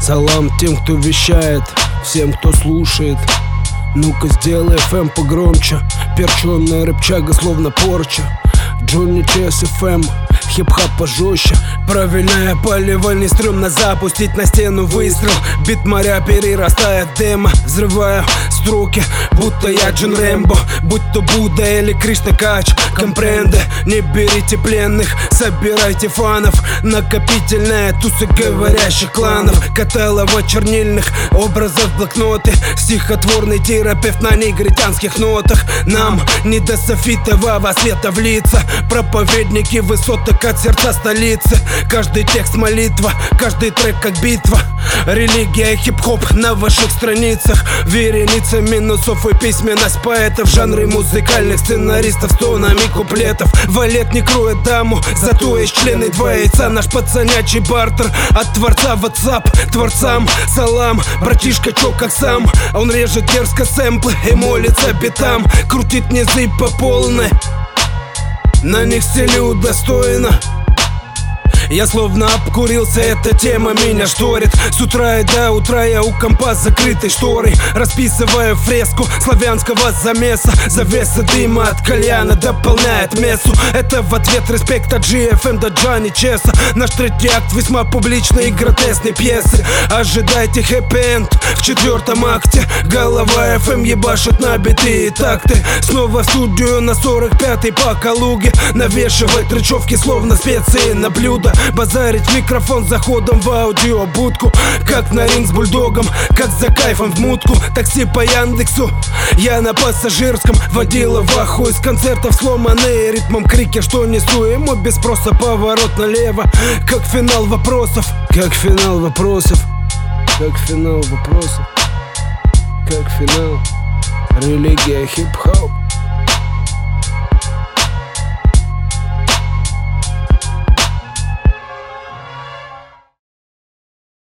Салам тем, кто вещает, всем, кто слушает. Ну-ка сделай FM погромче. Перченая рыбчага, словно порча. Джонни Чес FM, хип-хап пожестче. Правильное поливание, стрёмно запустить на стену выстрел. Бит моря перерастает в демо. Взрываю строки, будто я Джон Рэмбо. Будь то Будда или Кришна Кач. Компренде, не берите пленных, собирайте фанов. Накопительная туса говорящих кланов. Каталога чернильных образов блокноты. Стихотворный терапевт на негритянских нотах. Нам не до софитового света в лица. Проповедники высоток от сердца столицы. Каждый текст молитва, каждый трек как битва. Религия и хип-хоп на ваших страницах. Вереница минусов и письменность поэтов. Жанры музыкальных сценаристов с тонами куплетов. Валет не кроет даму, зато есть члены два яйца. Наш пацанячий бартер от творца в WhatsApp. Творцам салам, братишка чё как сам. Он режет дерзко сэмплы и молится битам. Крутит низы по полной, на них стилю достойно. Я словно обкурился, эта тема меня шторит. С утра и до утра я у компа с закрытой шторой. Расписываю фреску славянского замеса. Завеса дыма от кальяна дополняет мессу. Это в ответ респект от GFM до Джонни Чеса. Наш третий акт весьма публичной и гротесной пьесы. Ожидайте хэппи-энд в 4-м акте. Голова FM ебашит на биты и такты. Снова в студию на 45-й по Калуге. Навешивать рычевки словно специи на блюдо. Базарить микрофон заходом в аудиобудку. Как на ринг с бульдогом, как за кайфом в мутку. Такси по Яндексу, я на пассажирском. Водила в ахуе с концертов, сломанные ритмом крики, что несу ему без спроса. Поворот налево, как финал вопросов. Как финал вопросов. Как финал вопросов. Как финал. Религия, хип-хоп.